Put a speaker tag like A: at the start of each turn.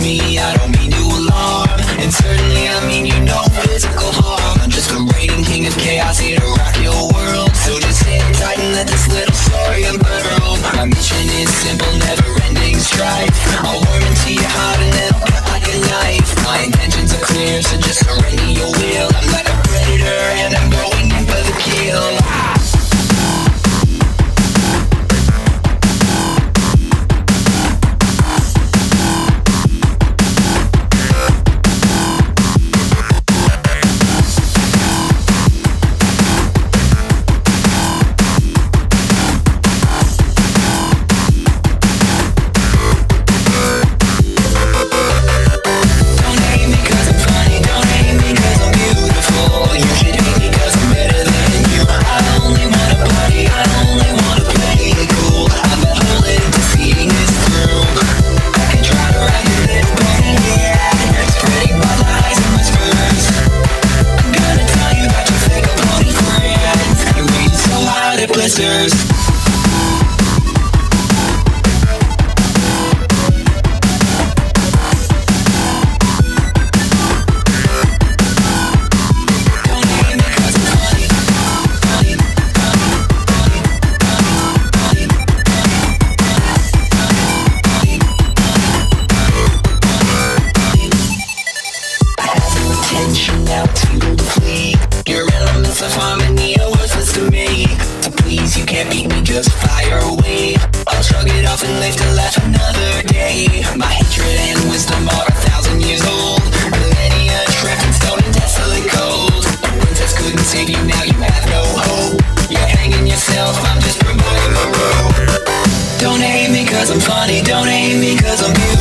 A: me, I don't mean to alarm. And certainly I mean you no physical harm. I'm just a reigning king of chaos here to rock your world. So just sit tight and let this little story unfurl. My mission is simple, never-ending strife. I'll worm into your heart and it'll cut like a knife. My intentions are clear, so just surrender your will. I'm like a predator and I'm going in for the kill. Blisters. Attention now to the fleet. Your elements of harmony are worthless to me. So please, you can't beat me, just fire away. I'll shrug it off and live to laugh another day. My hatred and wisdom are 1,000 years old. Millennia trapped in stone and desolate cold. A princess couldn't save you, now you have no hope. You're hanging yourself, I'm just promoting the rope. Don't hate me cause I'm funny, don't hate me cause I'm beautiful.